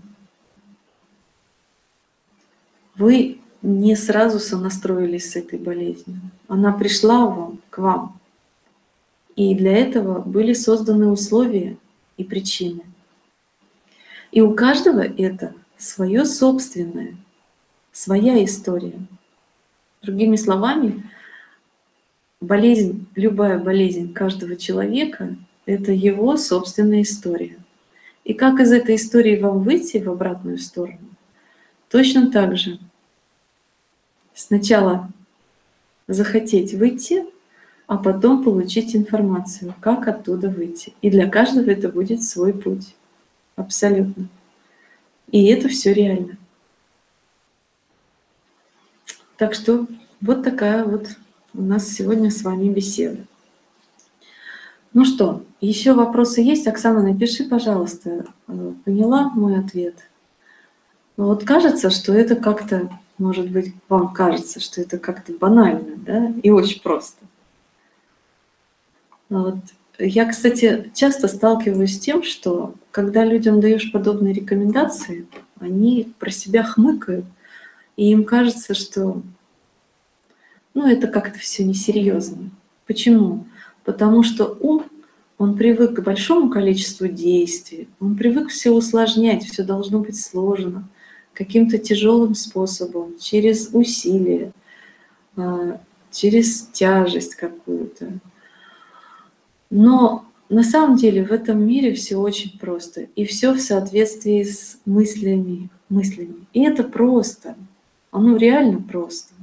Вы не сразу сонастроились с этой болезнью. Она пришла к вам. И для этого были созданы условия и причины. И у каждого это свое собственное, своя история. Другими словами, болезнь, любая болезнь каждого человека — это его собственная история. И как из этой истории вам выйти в обратную сторону? Точно так же. Сначала захотеть выйти, а потом получить информацию, как оттуда выйти. И для каждого это будет свой путь. Абсолютно. И это все реально. Так что вот такая вот у нас сегодня с вами беседа. Ну что, еще вопросы есть? Оксана, напиши, пожалуйста, поняла мой ответ? Вот кажется, что это как-то, может быть, вам кажется, что это как-то банально, да, и очень просто. Вот. Я, кстати, часто сталкиваюсь с тем, что когда людям даешь подобные рекомендации, они про себя хмыкают, и им кажется, что это как-то все несерьезно. Почему? Потому что ум, он привык к большому количеству действий, он привык все усложнять, все должно быть сложно, каким-то тяжелым способом, через усилие, через тяжесть какую-то. Но на самом деле в этом мире все очень просто, и все в соответствии с мыслями. И это просто, оно реально просто.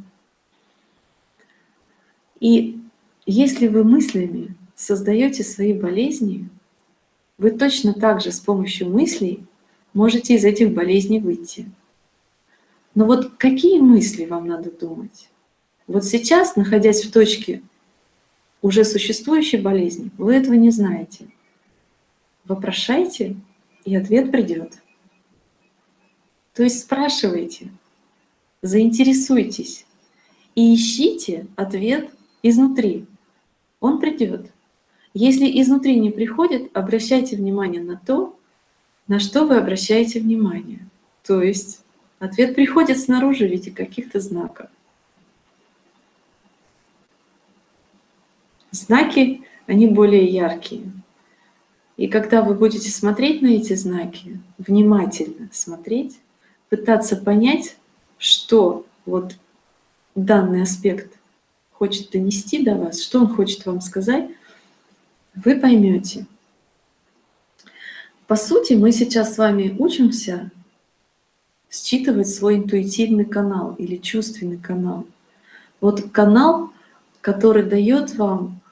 И если вы мыслями создаете свои болезни, вы точно так же с помощью мыслей можете из этих болезней выйти. Но вот какие мысли вам надо думать? Вот сейчас, находясь в точке уже существующей болезни, вы этого не знаете. Вопрошайте, и ответ придет. То есть спрашивайте, заинтересуйтесь и ищите ответ изнутри. Он придет. Если изнутри не приходит, обращайте внимание на то, на что вы обращаете внимание. То есть ответ приходит снаружи в виде каких-то знаков. Знаки, они более яркие. И когда вы будете смотреть на эти знаки, внимательно смотреть, пытаться понять, что вот данный аспект хочет донести до вас, что он хочет вам сказать, вы поймете. По сути, мы сейчас с вами учимся считывать свой интуитивный канал или чувственный канал. Вот канал, который дает вам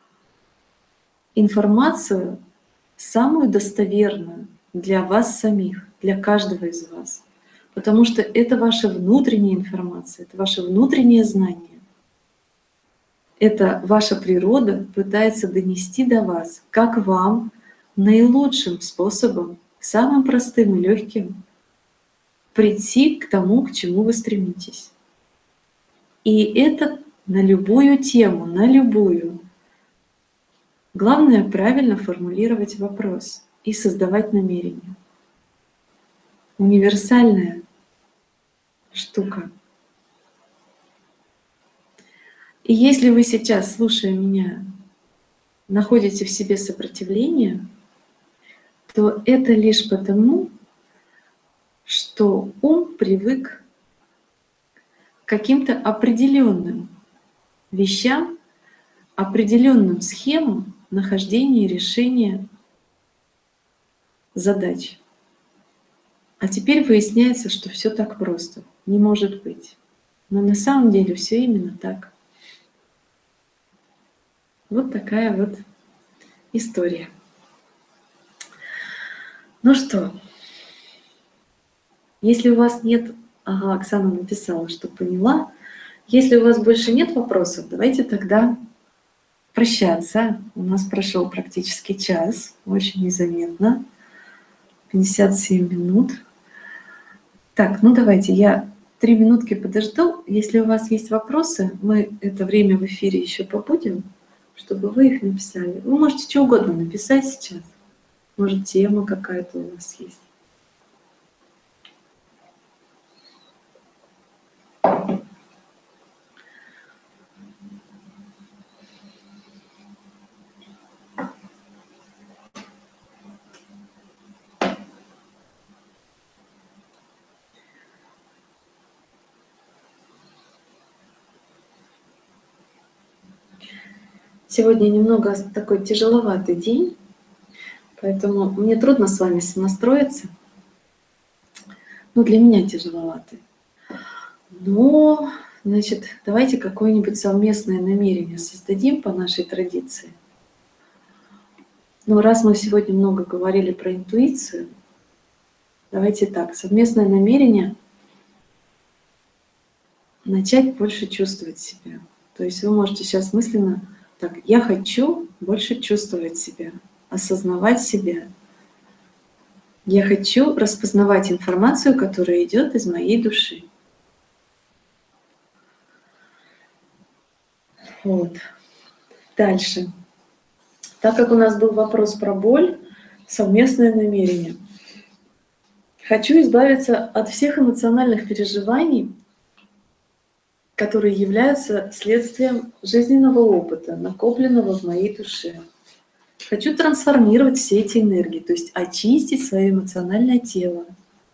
информацию самую достоверную для вас самих, для каждого из вас. Потому что это ваша внутренняя информация, это ваше внутреннее знание. Это ваша природа пытается донести до вас, как вам наилучшим способом, самым простым и легким, прийти к тому, к чему вы стремитесь. И это на любую тему, на любую. Главное правильно формулировать вопрос и создавать намерение. Универсальная штука. И если вы сейчас, слушая меня, находите в себе сопротивление, то это лишь потому, что ум привык к каким-то определенным вещам, определенным схемам нахождения и решения задач. А теперь выясняется, что все так просто. Не может быть. Но на самом деле все именно так. Вот такая вот история. Ну что, если у вас нет... Ага, Оксана написала, что поняла. Если у вас больше нет вопросов, давайте тогда прощаться. У нас прошел практически час, очень незаметно. 57 минут. Так, ну давайте я 3 минутки подожду. Если у вас есть вопросы, мы это время в эфире еще побудем, чтобы вы их написали. Вы можете что угодно написать сейчас. Может, тема какая-то у вас есть. Сегодня немного такой тяжеловатый день, поэтому мне трудно с вами сонастроиться. Ну, для меня тяжеловатый. Но Значит, давайте какое-нибудь совместное намерение создадим по нашей традиции. Но раз мы сегодня много говорили про интуицию, давайте так, совместное намерение начать больше чувствовать себя. То есть вы можете сейчас мысленно так: я хочу больше чувствовать себя, осознавать себя. Я хочу распознавать информацию, которая идет из моей души. Вот. Дальше. Так как у нас был вопрос про боль, совместное намерение. Хочу избавиться от всех эмоциональных переживаний, которые являются следствием жизненного опыта, накопленного в моей душе. Хочу трансформировать все эти энергии, то есть очистить свое эмоциональное тело,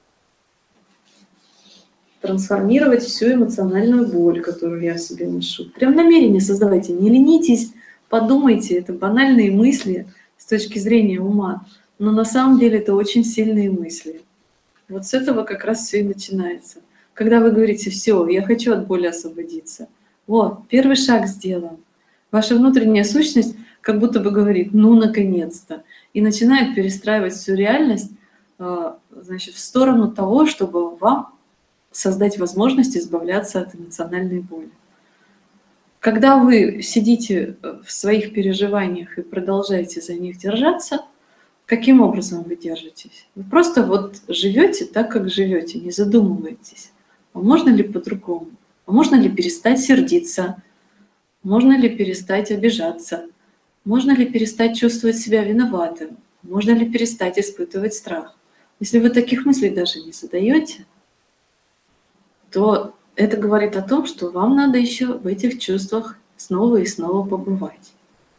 трансформировать всю эмоциональную боль, которую я в себе ношу. Прям намерение создавайте, не ленитесь, подумайте, это банальные мысли с точки зрения ума, но на самом деле это очень сильные мысли. Вот с этого как раз все и начинается. Когда вы говорите: все, я хочу от боли освободиться. Вот, первый шаг сделан. Ваша внутренняя сущность как будто бы говорит: ну, наконец-то. И начинает перестраивать всю реальность, значит, в сторону того, чтобы вам создать возможность избавляться от эмоциональной боли. Когда вы сидите в своих переживаниях и продолжаете за них держаться, каким образом вы держитесь? Вы просто вот живете так, как живете, не задумываетесь. А можно ли по-другому? А можно ли перестать сердиться? Можно ли перестать обижаться? Можно ли перестать чувствовать себя виноватым? Можно ли перестать испытывать страх? Если вы таких мыслей даже не задаете, то это говорит о том, что вам надо еще в этих чувствах снова и снова побывать.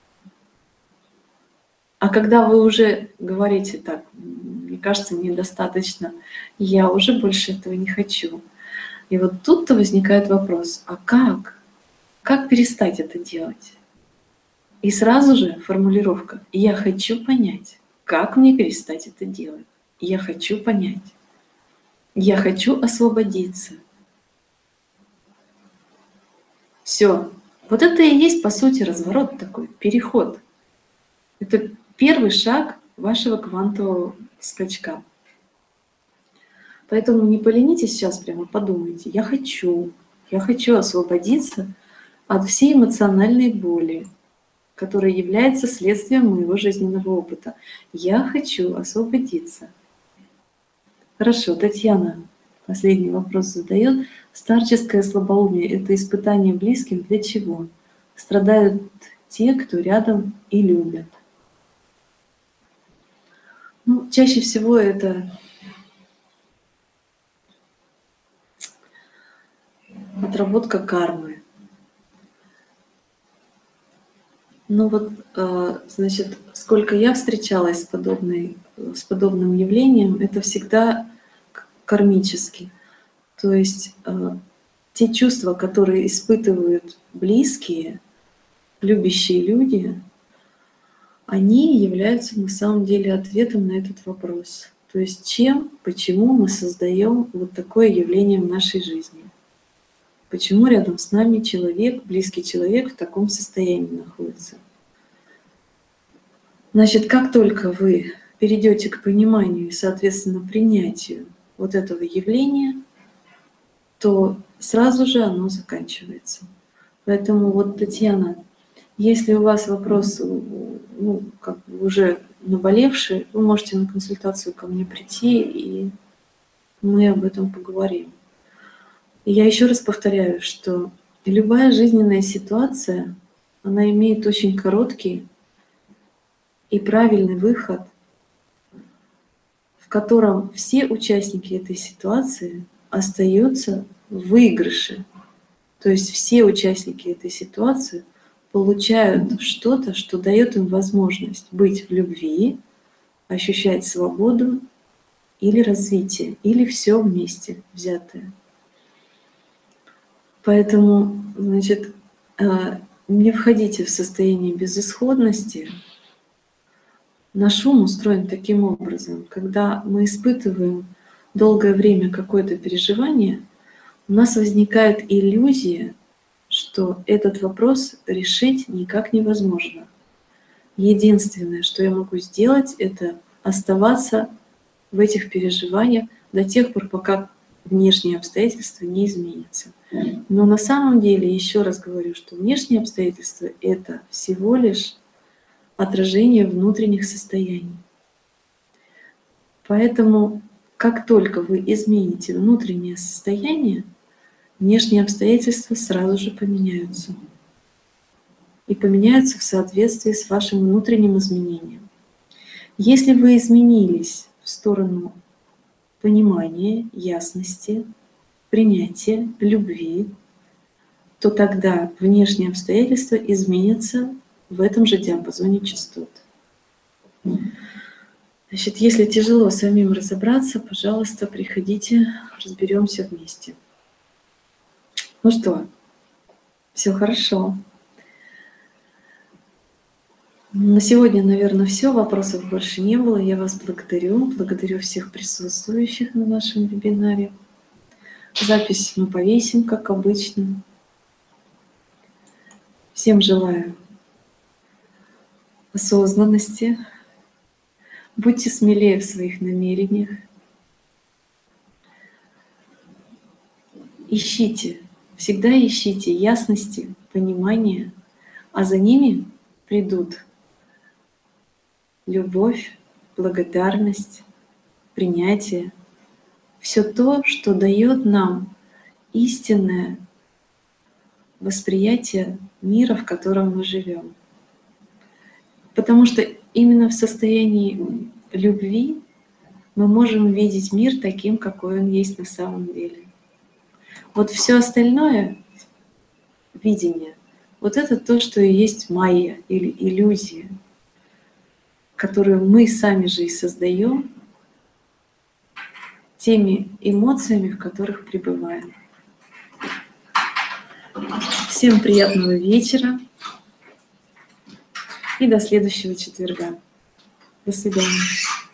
А когда вы уже говорите так: мне кажется, недостаточно, я уже больше этого не хочу. И вот тут-то возникает вопрос: а как? Как перестать это делать? И сразу же формулировка: я хочу понять, как мне перестать это делать. Я хочу понять. Я хочу освободиться. Все. Вот это и есть, по сути, разворот такой, переход. Это первый шаг вашего квантового скачка. Поэтому не поленитесь сейчас, прямо подумайте: я хочу освободиться от всей эмоциональной боли, которая является следствием моего жизненного опыта. Я хочу освободиться. Хорошо, Татьяна последний вопрос задает. Старческое слабоумие – это испытание близким для чего? Страдают те, кто рядом и любят. Ну, чаще всего это отработка кармы. Ну вот, значит, сколько я встречалась с подобным явлением, это всегда кармически. То есть те чувства, которые испытывают близкие, любящие люди, они являются на самом деле ответом на этот вопрос. То есть чем, почему мы создаем вот такое явление в нашей жизни. Почему рядом с нами человек, близкий человек в таком состоянии находится. Значит, как только вы перейдете к пониманию и, соответственно, принятию вот этого явления, то сразу же оно заканчивается. Поэтому вот, Татьяна, если у вас вопрос, ну, как бы уже наболевший, вы можете на консультацию ко мне прийти, и мы об этом поговорим. И я еще раз повторяю, что любая жизненная ситуация, она имеет очень короткий и правильный выход, в котором все участники этой ситуации остаются в выигрыше. То есть все участники этой ситуации получают что-то, что дает им возможность быть в любви, ощущать свободу или развитие, или все вместе взятое. Поэтому, значит, не входите в состояние безысходности. Наш ум устроен таким образом: когда мы испытываем долгое время какое-то переживание, у нас возникает иллюзия, что этот вопрос решить никак невозможно. Единственное, что я могу сделать, это оставаться в этих переживаниях до тех пор, пока внешние обстоятельства не изменятся. Но на самом деле, еще раз говорю, что внешние обстоятельства — это всего лишь отражение внутренних состояний. Поэтому, как только вы измените внутреннее состояние, внешние обстоятельства сразу же поменяются. И поменяются в соответствии с вашим внутренним изменением. Если вы изменились в сторону понимания, ясности, принятия, любви, то тогда внешние обстоятельства изменятся в этом же диапазоне частот. Значит, если тяжело самим разобраться, пожалуйста, приходите, разберемся вместе. Ну что, все хорошо. На сегодня, наверное, все. Вопросов больше не было. Я вас благодарю. Благодарю всех присутствующих на нашем вебинаре. Запись мы повесим, как обычно. Всем желаю осознанности. Будьте смелее в своих намерениях. Ищите, всегда ищите ясности, понимания, а за ними придут любовь, благодарность, принятие. Все то, что дает нам истинное восприятие мира, в котором мы живем. Потому что именно в состоянии любви мы можем видеть мир таким, какой он есть на самом деле. Вот все остальное видение, вот это то, что и есть майя или иллюзия, которую мы сами же и создаем теми эмоциями, в которых пребываем. Всем приятного вечера и до следующего четверга. До свидания.